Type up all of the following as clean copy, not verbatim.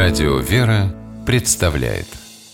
Радио «Вера» представляет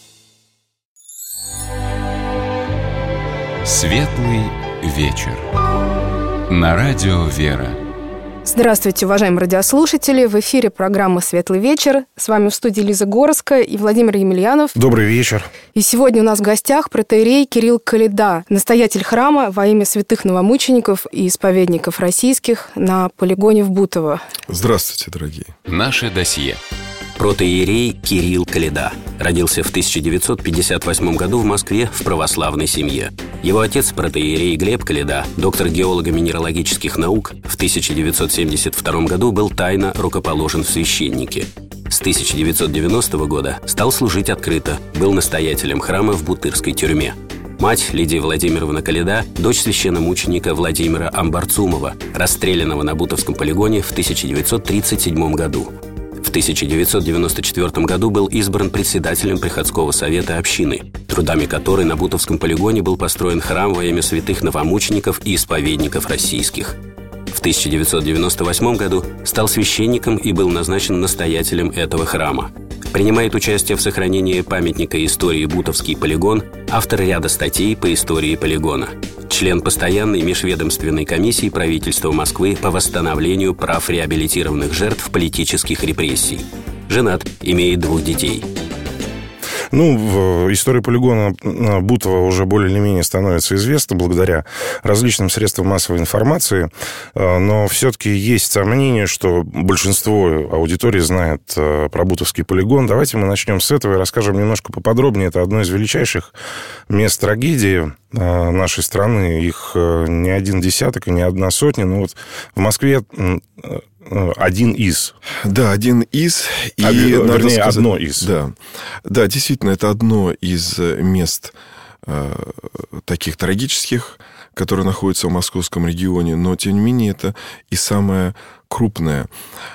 Светлый вечер на Радио «Вера». Здравствуйте, уважаемые радиослушатели! В эфире программа «Светлый вечер». С вами в студии Лиза Горская и Владимир Емельянов. Добрый вечер. И сегодня у нас в гостях протоиерей Кирилл Коляда, настоятель храма во имя святых новомучеников и исповедников российских на полигоне в Бутово. Здравствуйте, дорогие. Наше досье. Протоиерей Кирилл Коляда родился в 1958 году в Москве в православной семье. Его отец, протоиерей Глеб Коляда, доктор геолого-минералогических наук, в 1972 году был тайно рукоположен в священники. С 1990 года стал служить открыто, был настоятелем храма в Бутырской тюрьме. Мать Лидия Владимировна Коляда, дочь священномученика Владимира Амбарцумова, расстрелянного на Бутовском полигоне в 1937 году. В 1994 году был избран председателем Приходского совета общины, трудами которой на Бутовском полигоне был построен храм во имя святых новомучеников и исповедников российских. В 1998 году стал священником и был назначен настоятелем этого храма. Принимает участие в сохранении памятника истории «Бутовский полигон», автор ряда статей по истории полигона. Член постоянной межведомственной комиссии правительства Москвы по восстановлению прав реабилитированных жертв политических репрессий. Женат, имеет 2 детей. История полигона Бутова уже более или менее становится известна благодаря различным средствам массовой информации, но все-таки есть сомнение, что большинство аудитории знает про Бутовский полигон. Давайте мы начнем с этого и расскажем немножко поподробнее. Это одно из величайших мест трагедии нашей страны. Их не один десяток и не одна сотня. Но вот в Москве один из. Да, один из. Одно из. Да, действительно, это одно из мест таких трагических, которые находятся в московском регионе, но, тем не менее, это и самое крупное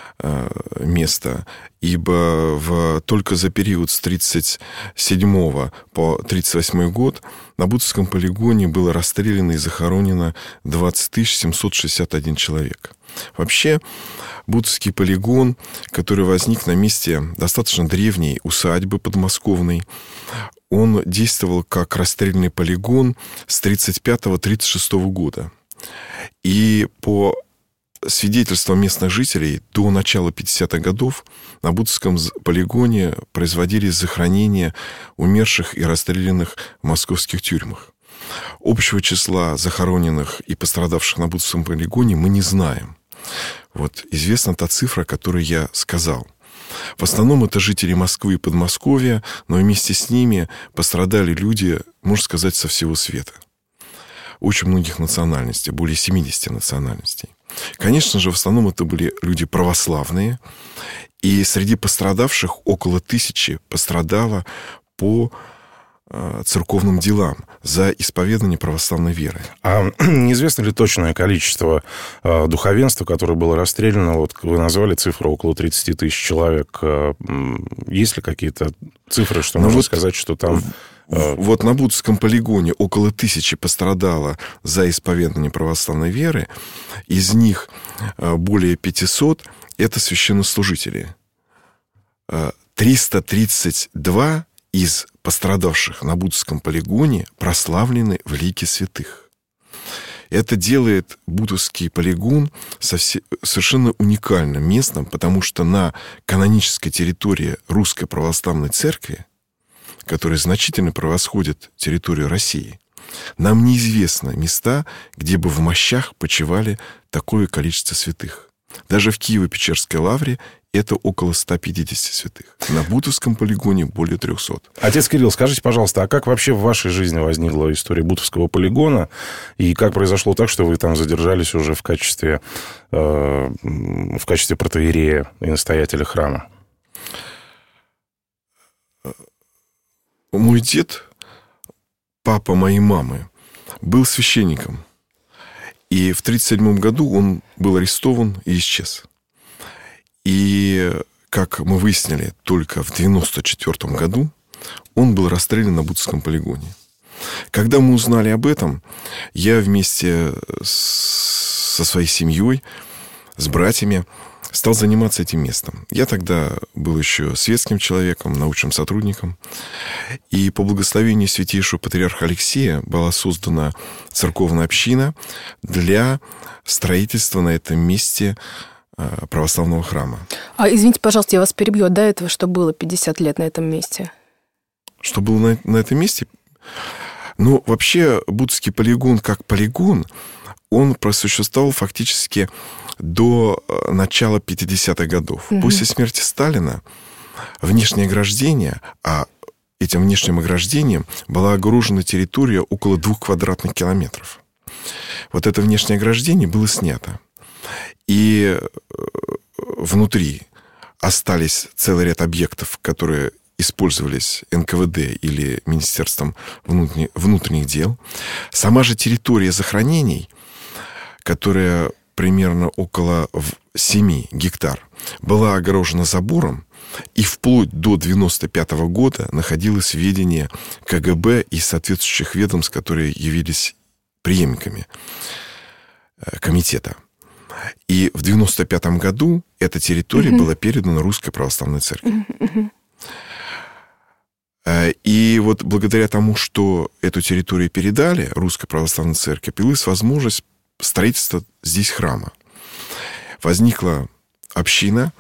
место, ибо только за период с 1937 по 1938 год на Бутовском полигоне было расстреляно и захоронено 20 761 человек. Вообще, Бутовский полигон, который возник на месте достаточно древней усадьбы подмосковной, он действовал как расстрельный полигон с 1935-1936 года. И по свидетельствам местных жителей, до начала 50-х годов на Бутовском полигоне производились захоронения умерших и расстрелянных в московских тюрьмах. Общего числа захороненных и пострадавших на Бутовском полигоне мы не знаем. Вот известна та цифра, которую я сказал. В основном это жители Москвы и Подмосковья, но вместе с ними пострадали люди, можно сказать, со всего света. Очень многих национальностей, более 70 национальностей. Конечно же, в основном это были люди православные, и среди пострадавших около 1000 пострадало по церковным делам за исповедание православной веры. А неизвестно ли точное количество духовенства, которое было расстреляно? Вот вы назвали цифру около 30 тысяч человек. Есть ли какие-то цифры, что можно сказать, что там... Вот на Бутовском полигоне около 1000 пострадало за исповедание православной веры. Из них более 500 – это священнослужители. 332 из пострадавших на Бутовском полигоне прославлены в лике святых. Это делает Бутовский полигон совершенно уникальным местом, потому что на канонической территории Русской Православной Церкви, которая значительно превосходит территорию России, нам неизвестны места, где бы в мощах почивали такое количество святых. Даже в Киево-Печерской лавре это около 150 святых. На Бутовском полигоне более 300. Отец Кирилл, скажите, пожалуйста, а как вообще в вашей жизни возникла история Бутовского полигона? И как произошло так, что вы там задержались уже в качестве протоиерея и настоятеля храма? Мой дед, папа моей мамы, был священником. И в 1937 году он был арестован и исчез. И, как мы выяснили, только в 1994 году он был расстрелян на Бутовском полигоне. Когда мы узнали об этом, я вместе со своей семьей, с братьями, стал заниматься этим местом. Я тогда был еще светским человеком, научным сотрудником. И по благословению святейшего патриарха Алексея была создана церковная община для строительства на этом месте православного храма. Извините, пожалуйста, я вас перебью. До этого что было 50 лет на этом месте? Что было на этом месте? Ну, вообще, Бутовский полигон как полигон, он просуществовал фактически до начала 50-х годов. После смерти Сталина внешнее ограждение, а этим внешним ограждением была огорожена территория около 2 квадратных километров. Вот это внешнее ограждение было снято. И внутри остались целый ряд объектов, которые использовались НКВД или Министерством внутренних дел. Сама же территория захоронений, которая примерно около 7 гектар, была огорожена забором и вплоть до 1995 года находилась в ведении КГБ и соответствующих ведомств, которые явились преемниками комитета. И в 1995 году эта территория была передана Русской Православной Церкви. И вот благодаря тому, что эту территорию передали Русской Православной Церкви, появилась возможность строительства здесь храма. Возникла община,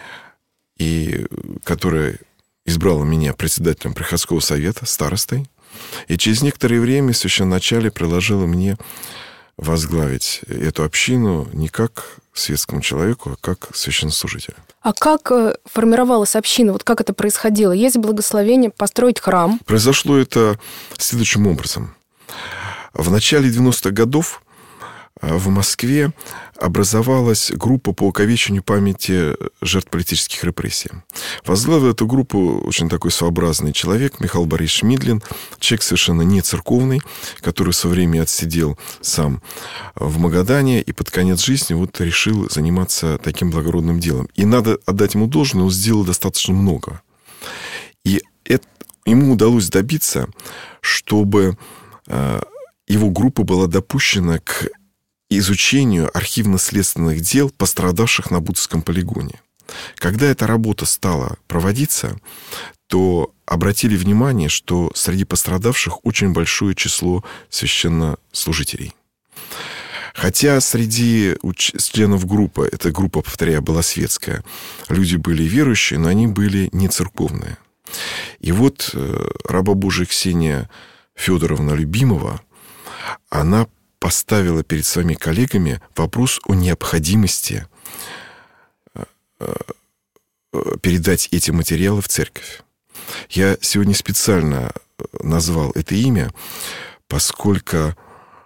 которая избрала меня председателем приходского совета, старостой. И через некоторое время священноначалие предложило мне возглавить эту общину не как светскому человеку, а как священнослужителю. А как формировалась община? Вот как это происходило? Есть благословение построить храм? Произошло это следующим образом. В начале 90-х годов в Москве образовалась группа по увековечению памяти жертв политических репрессий. Возглавил эту группу очень такой своеобразный человек, Михаил Борисович Мидлин, человек совершенно не церковный, который со временем отсидел сам в Магадане и под конец жизни вот решил заниматься таким благородным делом. И надо отдать ему должное, он сделал достаточно много. И ему удалось добиться, чтобы его группа была допущена к изучению архивно-следственных дел, пострадавших на Бутовском полигоне. Когда эта работа стала проводиться, то обратили внимание, что среди пострадавших очень большое число священнослужителей. Хотя среди членов группы, эта группа, повторяю, была светская, люди были верующие, но они были не церковные. И вот раба Божия Ксения Федоровна Любимова, она поставила перед своими коллегами вопрос о необходимости передать эти материалы в церковь. Я сегодня специально назвал это имя, поскольку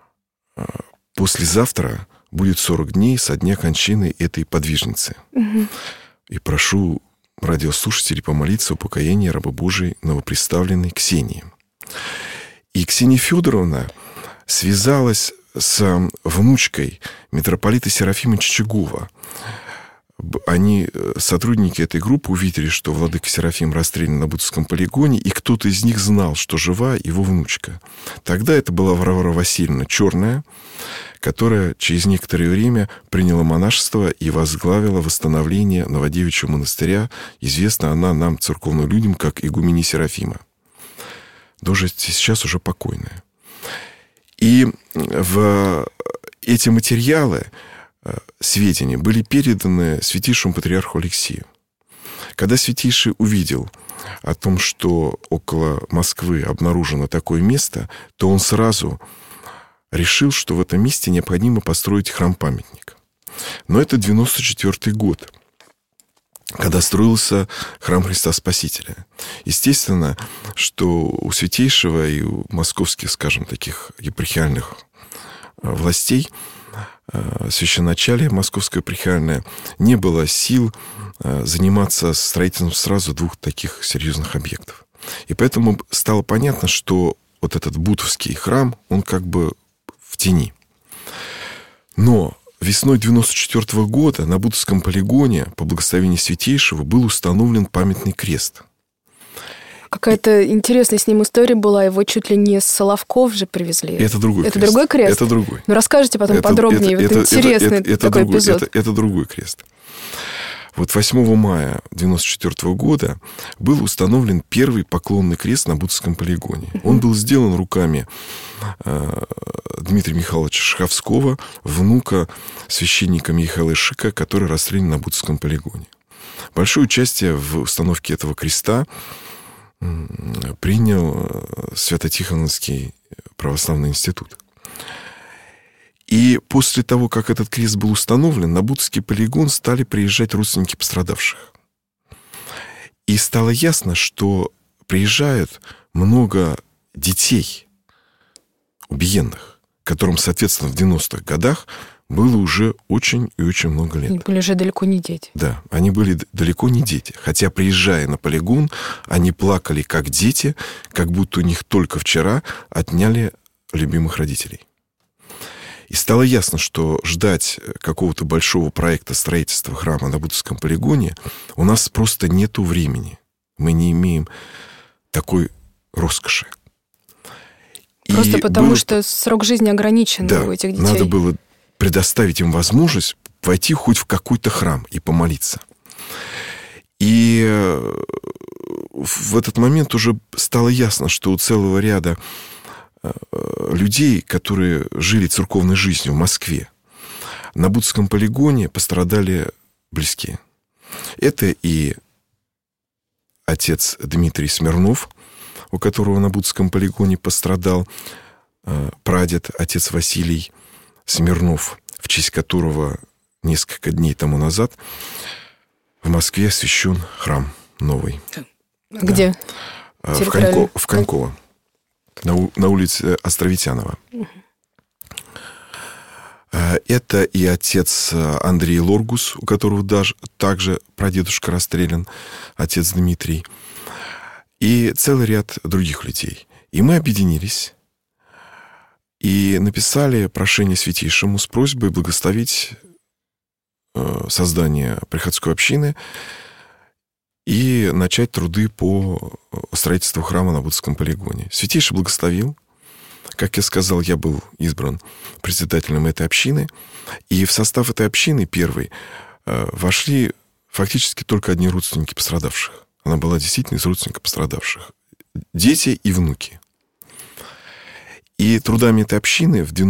послезавтра будет 40 дней со дня кончины этой подвижницы. И прошу радиослушателей помолиться о покаянии рабы Божией новоприставленной Ксении. И Ксения Федоровна связалась с внучкой митрополита Серафима Чичагова. Они, сотрудники этой группы, увидели, что владыка Серафим расстрелян на Бутовском полигоне, и кто-то из них знал, что жива его внучка. Тогда это была Варвара Васильевна Черная, которая через некоторое время приняла монашество и возглавила восстановление Новодевичьего монастыря. Известна она нам, церковным людям, как игумени Серафима. Даже сейчас уже покойная. И эти материалы, сведения, были переданы святейшему патриарху Алексею. Когда святейший увидел о том, что около Москвы обнаружено такое место, то он сразу решил, что в этом месте необходимо построить храм-памятник. Но это 94-й год, когда строился храм Христа Спасителя. Естественно, что у святейшего и у московских, скажем, таких епархиальных властей, священноначалия московское епархиальное, не было сил заниматься строительством сразу 2 таких серьезных объектов. И поэтому стало понятно, что вот этот Бутовский храм, он как бы в тени. Но весной 1994 года на Бутовском полигоне по благословению святейшего был установлен памятный крест. Какая-то интересная с ним история была. Его чуть ли не с Соловков же привезли. Это другой крест. Это другой крест? Это другой. Ну, расскажите потом подробнее. Интересный такой эпизод. Это другой крест. Вот 8 мая 1994 года был установлен первый поклонный крест на Бутовском полигоне. Он был сделан руками Дмитрия Михайловича Шаховского, внука священника Михаила Шика, который расстрелян на Бутовском полигоне. Большое участие в установке этого креста принял Свято-Тихоновский православный институт. И после того, как этот крест был установлен, на Бутовский полигон стали приезжать родственники пострадавших. И стало ясно, что приезжают много детей убиенных, которым, соответственно, в 90-х годах было уже очень и очень много лет. Они были уже далеко не дети. Да, они были далеко не дети. Хотя, приезжая на полигон, они плакали как дети, как будто у них только вчера отняли любимых родителей. И стало ясно, что ждать какого-то большого проекта строительства храма на Бутовском полигоне у нас просто нету времени. Мы не имеем такой роскоши. Просто потому, что срок жизни ограничен у этих детей. Надо было предоставить им возможность войти хоть в какой-то храм и помолиться. И в этот момент уже стало ясно, что у целого ряда людей, которые жили церковной жизнью в Москве, на Бутовском полигоне пострадали близкие. Это и отец Дмитрий Смирнов, у которого на Бутовском полигоне пострадал прадед, отец Василий Смирнов, в честь которого несколько дней тому назад в Москве освящен храм новый. Где? Да. В Коньково. На улице Островитянова. Это и отец Андрей Лоргус, у которого также прадедушка расстрелян, отец Дмитрий, и целый ряд других людей. И мы объединились и написали прошение Святейшему с просьбой благословить создание приходской общины и начать труды по строительству храма на Бутовском полигоне. Святейший благословил. Как я сказал, я был избран председателем этой общины. И в состав этой общины первой вошли фактически только одни родственники пострадавших. Она была действительно из родственников пострадавших. Дети и внуки. И трудами этой общины в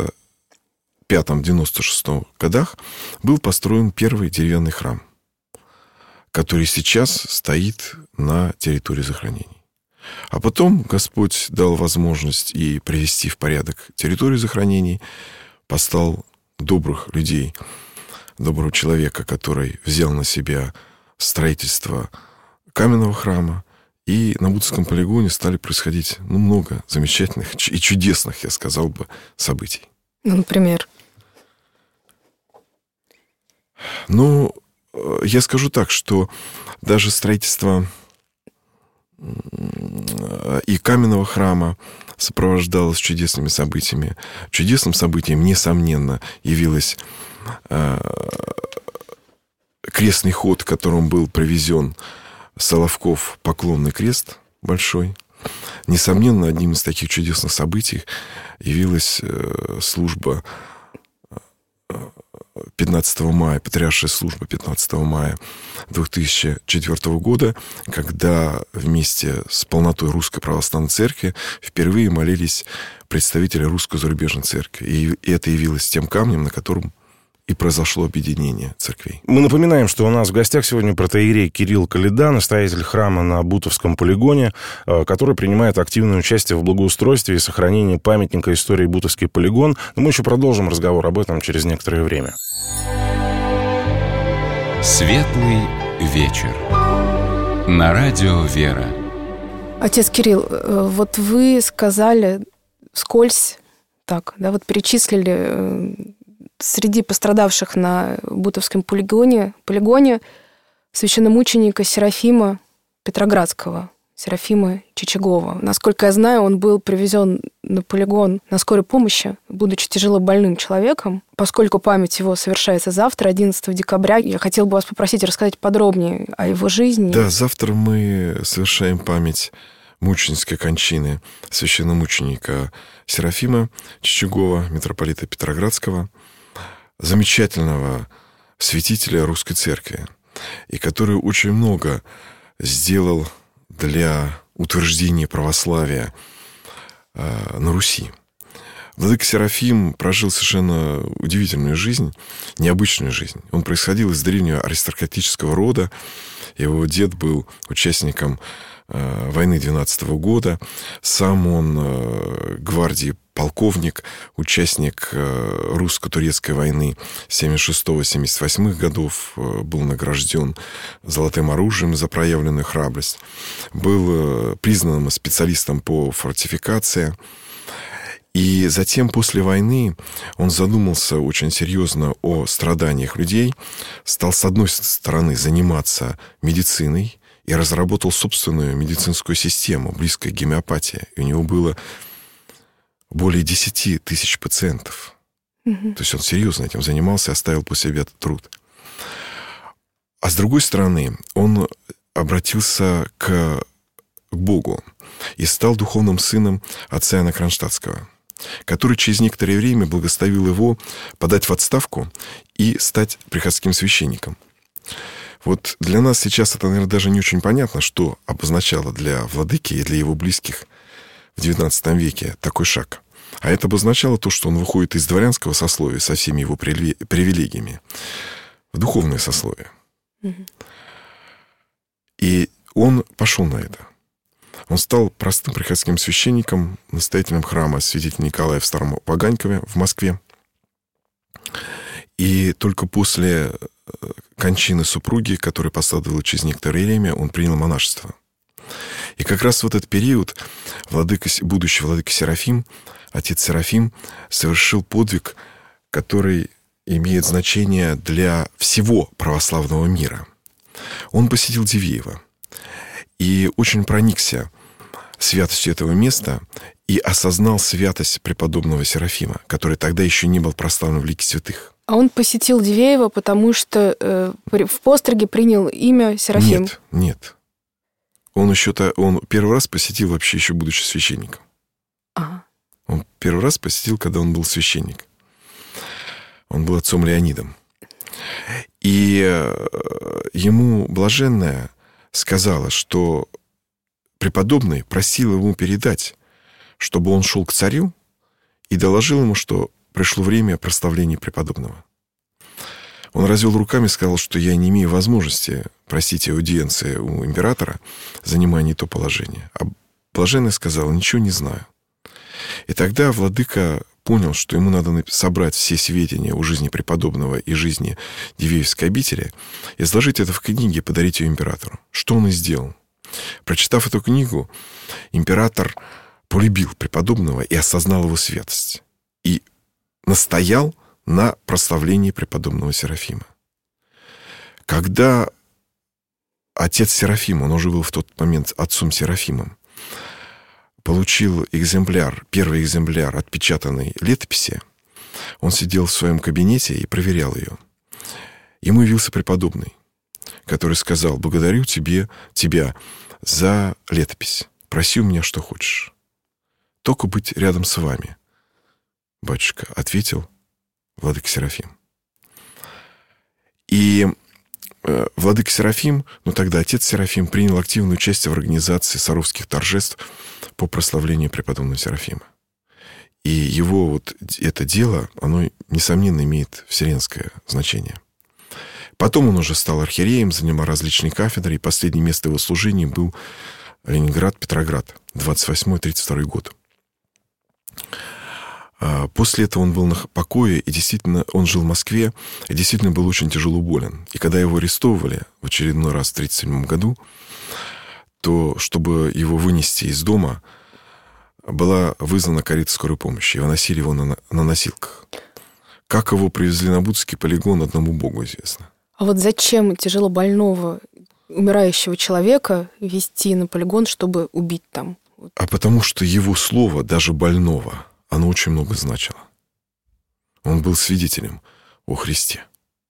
95-96 годах был построен первый деревянный храм, который сейчас стоит на территории захоронений. А потом Господь дал возможность и привести в порядок территорию захоронений, послал добрых людей, доброго человека, который взял на себя строительство каменного храма, и на Бутовском полигоне стали происходить много замечательных и чудесных, я сказал бы, событий. Например? Я скажу так, что даже строительство и каменного храма сопровождалось чудесными событиями. Чудесным событием, несомненно, явилось крестный ход, которым был привезен Соловков поклонный крест большой. Несомненно, одним из таких чудесных событий явилась служба 15 мая, патриаршая служба 15 мая 2004 года, когда вместе с полнотой Русской Православной Церкви впервые молились представители Русской Зарубежной Церкви. И это явилось тем камнем, на котором и произошло объединение церквей. Мы напоминаем, что у нас в гостях сегодня протоиерей Кирилл Коляда, настоятель храма на Бутовском полигоне, который принимает активное участие в благоустройстве и сохранении памятника истории Бутовский полигон. Но мы еще продолжим разговор об этом через некоторое время. Светлый вечер. На радио «Вера». Отец Кирилл, вот вы сказали вскользь, перечислили среди пострадавших на Бутовском полигоне священномученика Серафима Петроградского, Серафима Чичагова. Насколько я знаю, он был привезен на полигон на скорой помощи, будучи тяжело больным человеком. Поскольку память его совершается завтра, 11 декабря, я хотел бы вас попросить рассказать подробнее о его жизни. Да, завтра мы совершаем память мученической кончины священномученика Серафима Чичагова, митрополита Петроградского, замечательного святителя Русской Церкви. и который очень много сделал для утверждения православия на Руси. Владыка Серафим прожил совершенно удивительную жизнь, необычную жизнь. Он происходил из древнего аристократического рода. Его дед был участником войны 12 года. Сам он гвардии полковник, участник русско-турецкой войны 76-78 годов, был награжден золотым оружием за проявленную храбрость. Был признанным специалистом по фортификации. И затем, после войны, он задумался очень серьезно о страданиях людей, стал, с одной стороны, заниматься медициной и разработал собственную медицинскую систему, близкую к гомеопатии. И у него было более 10 тысяч пациентов. То есть он серьезно этим занимался и оставил после себя этот труд. А с другой стороны, он обратился к Богу и стал духовным сыном отца Иоанна Кронштадтского, который через некоторое время благословил его подать в отставку и стать приходским священником. Вот для нас сейчас это, наверное, даже не очень понятно, что обозначало для владыки и для его близких в XIX веке такой шаг. А это обозначало то, что он выходит из дворянского сословия со всеми его привилегиями в духовное сословие. И он пошел на это. Он стал простым приходским священником, настоятелем храма святителя Николая в Старом Ваганькове в Москве. И только после кончины супруги, которая последовала через некоторое время, он принял монашество. И как раз в этот период будущий владыка Серафим, отец Серафим, совершил подвиг, который имеет значение для всего православного мира. Он посетил Дивеево и очень проникся святостью этого места и осознал святость преподобного Серафима, который тогда еще не был прославлен в лике святых. А он посетил Дивеево, потому что в постриге принял имя Серафим? Нет. Он первый раз посетил вообще еще будучи священником. Ага. Он первый раз посетил, когда он был священник. Он был отцом Леонидом. И ему блаженная сказала, что преподобный просил ему передать, чтобы он шел к царю и доложил ему, что пришло время прославления преподобного. Он развел руками и сказал, что я не имею возможности просить аудиенции у императора, занимая не то положение. А блаженный сказал: ничего не знаю. И тогда владыка понял, что ему надо собрать все сведения о жизни преподобного и жизни Дивеевской обители, изложить это в книге и подарить ее императору. Что он и сделал. Прочитав эту книгу, император полюбил преподобного и осознал его святость. И настоял на прославлении преподобного Серафима. Когда отец Серафим, он уже был в тот момент отцом Серафимом, получил первый экземпляр отпечатанной летописи, он сидел в своем кабинете и проверял ее. Ему явился преподобный, который сказал: благодарю тебя за летопись. Проси у меня, что хочешь. Только быть рядом с вами, батюшка, ответил владыка Серафим. И владыка Серафим, тогда отец Серафим, принял активное участие в организации саровских торжеств по прославлению преподобного Серафима. И его это дело, оно, несомненно, имеет вселенское значение. Потом он уже стал архиереем, занимал различные кафедры, и последнее место его служения был Ленинград, Петроград, 28-32 год. После этого он был на покое, и действительно он жил в Москве, и действительно был очень тяжело болен. И когда его арестовывали в очередной раз в 1937 году, то, чтобы его вынести из дома, была вызвана карета скорой помощи, и выносили его на носилках. Как его привезли на Бутский полигон, одному Богу известно. А вот зачем тяжело больного, умирающего человека везти на полигон, чтобы убить там? А потому что его слово, даже больного, оно очень много значило. Он был свидетелем о Христе.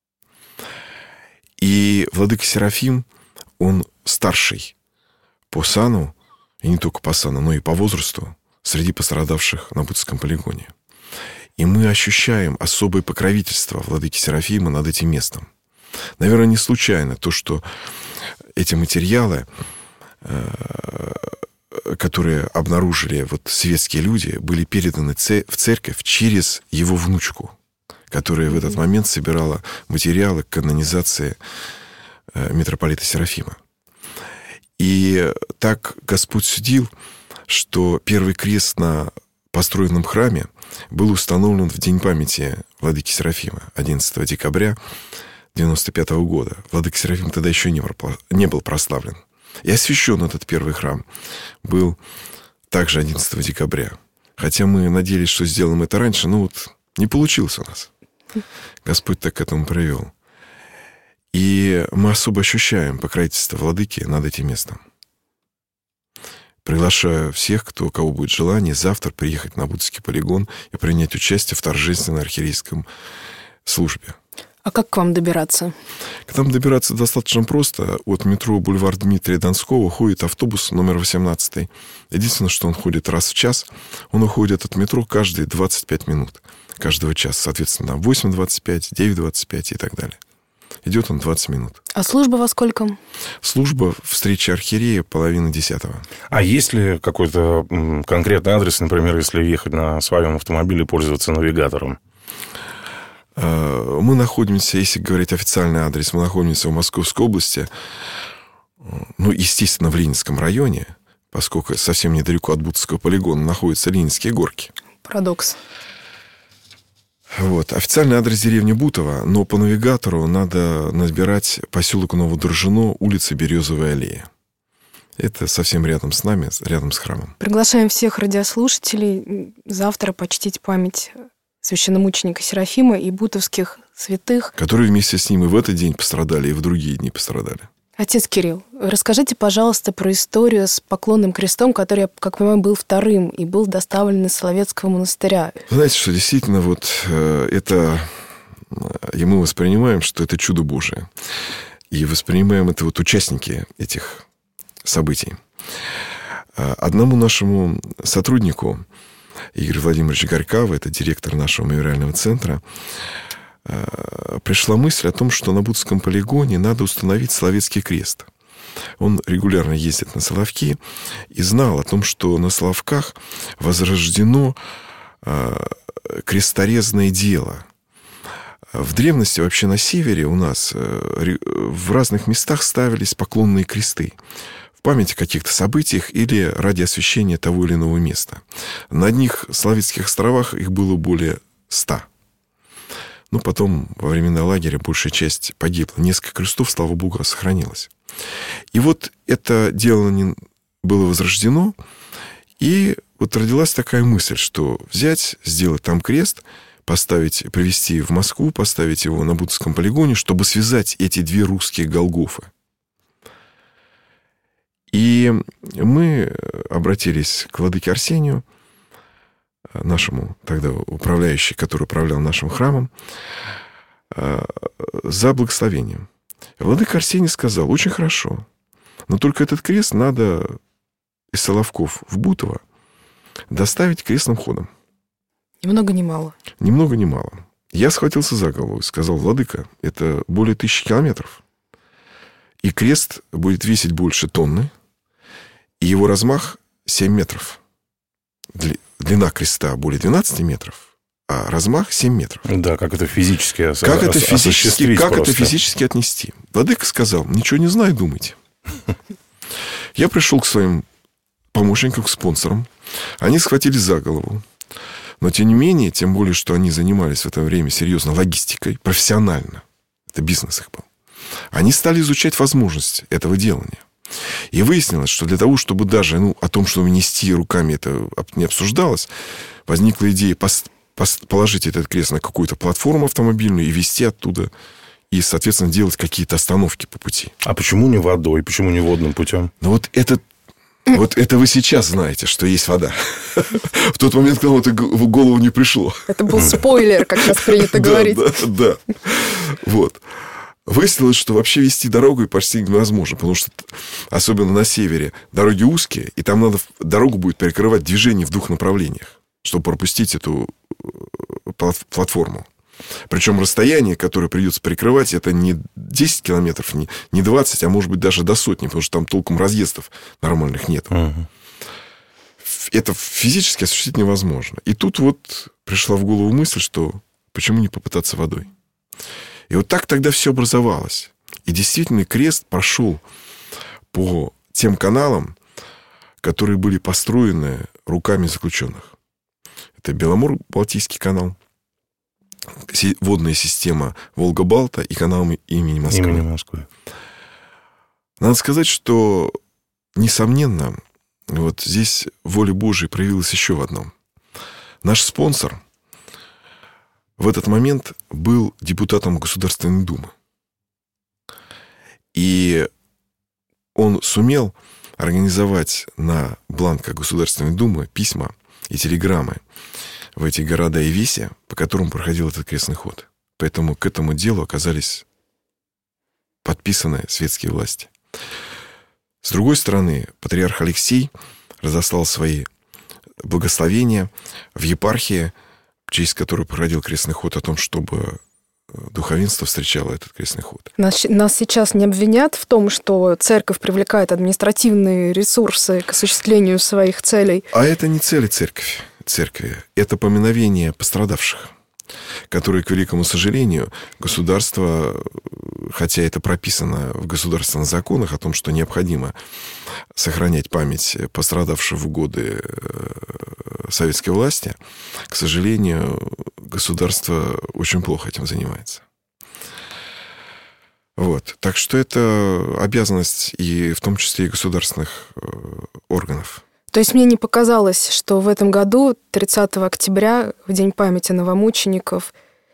И владыка Серафим, он старший по сану, и не только по сану, но и по возрасту, среди пострадавших на Бутском полигоне. И мы ощущаем особое покровительство владыки Серафима над этим местом. Наверное, не случайно то, что эти материалы, которые обнаружили светские люди, были переданы в церковь через его внучку, которая в этот момент собирала материалы к канонизации митрополита Серафима. И так Господь судил, что первый крест на построенном храме был установлен в день памяти владыки Серафима, 11 декабря 1995 года. Владыка Серафим тогда еще не был прославлен. И освящен этот первый храм был также 11 декабря. Хотя мы надеялись, что сделаем это раньше, но не получилось у нас. Господь так к этому привел. И мы особо ощущаем покровительство владыки над этим местом. Приглашаю всех, у кого будет желание, завтра приехать на Бутовский полигон и принять участие в торжественной архиерейской службе. А как к вам добираться? К нам добираться достаточно просто. От метро Бульвар Дмитрия Донского ходит автобус номер 18. Единственное, что он ходит раз в час. Он уходит от метро каждые 25 минут. Каждого часа. Соответственно, 8:25, 9:25 и так далее. Идет он 20 минут. А служба во сколько? Служба встречи архиерея 9:30. А есть ли какой-то конкретный адрес, например, если ехать на своем автомобиле и пользоваться навигатором? Мы находимся, если говорить официальный адрес, мы находимся в Московской области, естественно, в Ленинском районе, поскольку совсем недалеко от Бутовского полигона находятся Ленинские горки. Парадокс. Официальный адрес деревни Бутово, но по навигатору надо набирать поселок Новодоржино, улица Березовая аллея. Это совсем рядом с нами, рядом с храмом. Приглашаем всех радиослушателей завтра почтить память священномученика Серафима и бутовских святых, которые вместе с ним и в этот день пострадали, и в другие дни пострадали. Отец Кирилл, расскажите, пожалуйста, про историю с поклонным крестом, который, как понимаю, был вторым и был доставлен из Соловецкого монастыря. Вы знаете, что действительно это... И мы воспринимаем, что это чудо Божие. И воспринимаем это участники этих событий. Одному нашему сотруднику, Игорь Владимирович Горькава, это директор нашего мемориального центра, пришла мысль о том, что на Бутовском полигоне надо установить Соловецкий крест. Он регулярно ездит на Соловки и знал о том, что на Соловках возрождено кресторезное дело. В древности вообще на севере у нас в разных местах ставились поклонные кресты в память о каких-то событиях или ради освящения того или иного места. На одних Соловецких островах их было более 100. Потом, во времена лагеря, большая часть погибла. Несколько крестов, слава богу, сохранилось. И это дело было возрождено, и родилась такая мысль, что взять, сделать там крест, привезти в Москву, поставить его на Бутовском полигоне, чтобы связать эти две русские Голгофы. И мы обратились к владыке Арсению, нашему тогда управляющему, который управлял нашим храмом, за благословением. Владыка Арсений сказал: очень хорошо, но только этот крест надо из Соловков в Бутово доставить крестным ходом. Ни много ни мало. Ни много ни мало. Я схватился за голову и сказал: владыка, это более 1000 километров. И крест будет весить больше тонны, и его размах 7 метров. Длина креста более 12 метров, а размах 7 метров. Да, как это физически осуществить? Как это физически отнести? Владыка сказал: ничего не знаю, думайте. Я пришел к своим помощникам, к спонсорам. Они схватились за голову. Но, тем не менее, тем более, что они занимались в это время серьезно логистикой, профессионально. Это бизнес их был. Они стали изучать возможность этого делания. И выяснилось, что для того, чтобы даже о том, что нести руками, это не обсуждалось, возникла идея положить этот крест на какую-то платформу автомобильную и везти оттуда, и, соответственно, делать какие-то остановки по пути. А почему не водой? Почему не водным путем? Это вы сейчас знаете, что есть вода. В тот момент к нам это в голову не пришло. Это был спойлер, как сейчас принято говорить. Да. Выяснилось, что вообще вести дорогу почти невозможно, потому что, особенно на севере, дороги узкие, и там дорогу будет перекрывать движение в двух направлениях, чтобы пропустить эту платформу. Причем расстояние, которое придется прикрывать, это не 10 километров, не 20, а может быть даже до сотни, потому что там толком разъездов нормальных нет. Это физически осуществить невозможно. И тут вот пришла в голову мысль, что почему не попытаться водой? И вот так тогда все образовалось. И действительно крест прошел по тем каналам, которые были построены руками заключенных. Это Беломор-Балтийский канал, водная система Волга-Балта и канал имени Москвы. Надо сказать, что, несомненно, вот здесь воля Божия проявилась еще в одном. Наш спонсор в этот момент был депутатом Государственной Думы. И он сумел организовать на бланках Государственной Думы письма и телеграммы в эти города и веси, по которым проходил этот крестный ход. Поэтому к этому делу оказались подписаны светские власти. С другой стороны, патриарх Алексей разослал свои благословения в епархии, в честь которой проходил крестный ход, о том, чтобы духовенство встречало этот крестный ход. Нас сейчас не обвинят в том, что церковь привлекает административные ресурсы к осуществлению своих целей. А это не цели церкви. Это поминовение пострадавших, которые, к великому сожалению, государство, хотя это прописано в государственных законах о том, что необходимо сохранять память пострадавших в годы советской власти, к сожалению, государство очень плохо этим занимается. Вот. Так что это обязанность и в том числе и государственных органов. То есть мне не показалось, что в этом году, 30 октября, в День памяти новомучеников,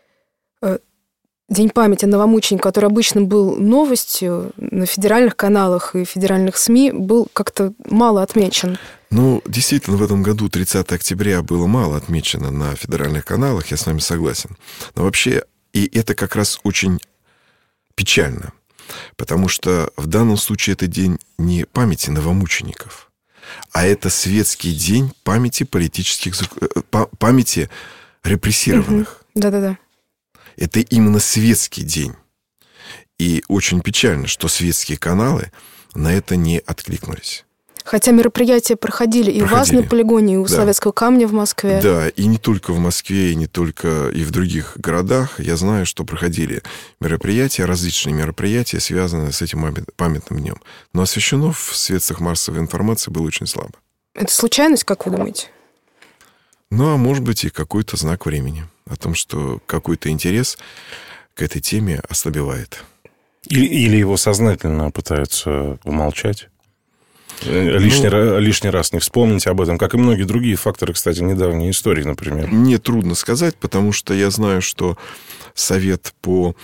День памяти новомучеников, который обычно был новостью на федеральных каналах и федеральных СМИ, был как-то мало отмечен. Ну, действительно, в этом году 30 октября было мало отмечено на федеральных каналах, я с вами согласен. Но вообще, и это как раз очень печально, потому что в данном случае это день не памяти новомучеников, а это светский день памяти памяти репрессированных. Да-да-да. Это именно светский день. И очень печально, что светские каналы на это не откликнулись. Хотя мероприятия проходили у вас на полигоне, и у Советского камня в Москве. Да, и не только в Москве, и не только и в других городах. Я знаю, что проходили мероприятия, различные мероприятия, связанные с этим памятным днем. Но освещено в средствах массовой информации было очень слабо. Это случайность, как вы думаете? Ну, а может быть, и какой-то знак времени о том, что какой-то интерес к этой теме ослабевает. Или его сознательно пытаются умолчать. Лишний раз не вспомнить об этом, как и многие другие факторы, кстати, недавней истории, например. Мне трудно сказать, потому что я знаю, что Совет по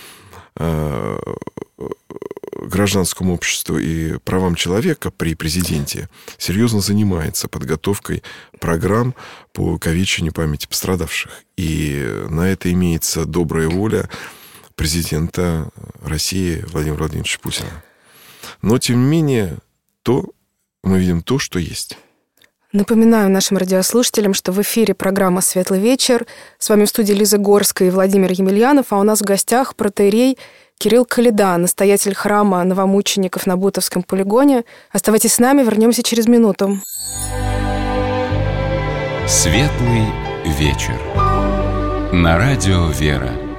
гражданскому обществу и правам человека при президенте серьезно занимается подготовкой программ по увековечению памяти пострадавших. И на это имеется добрая воля президента России Владимира Владимировича Путина. Но, тем не менее, мы видим то, что есть. Напоминаю нашим радиослушателям, что в эфире программа «Светлый вечер». С вами в студии Лиза Горская и Владимир Емельянов, а у нас в гостях протоиерей Кирилл Коляда, настоятель храма новомучеников на Бутовском полигоне. Оставайтесь с нами, вернемся через минуту. «Светлый вечер» на радио «Вера».